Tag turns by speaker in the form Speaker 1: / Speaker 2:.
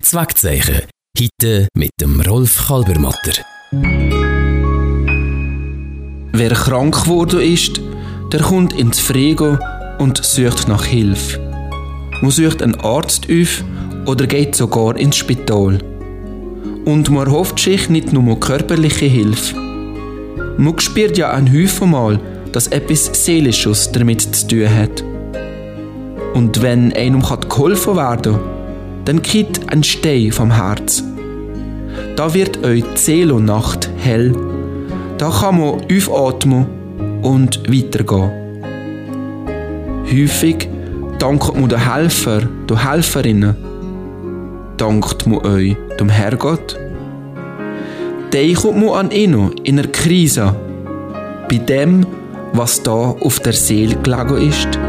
Speaker 1: Zweckzeichen. Heute mit dem Rolf Kalbermatter.
Speaker 2: Wer krank geworden ist, der kommt ins Frego und sucht nach Hilfe. Man sucht einen Arzt auf oder geht sogar ins Spital. Und man erhofft sich nicht nur körperliche Hilfe. Man spürt ja ein Häufchen Mal, dass etwas Seelisches damit zu tun hat. Und wenn einem geholfen werden kann, dann kippt ein Stein vom Herz. Da wird euch die Seelennacht hell. Da kann man aufatmen und weitergehen. Häufig dankt man den Helfer, den Helferinnen. Dankt man euch dem Herrgott? Denkt man an ihn in einer Krise, bei dem, was da auf der Seele gelegen ist?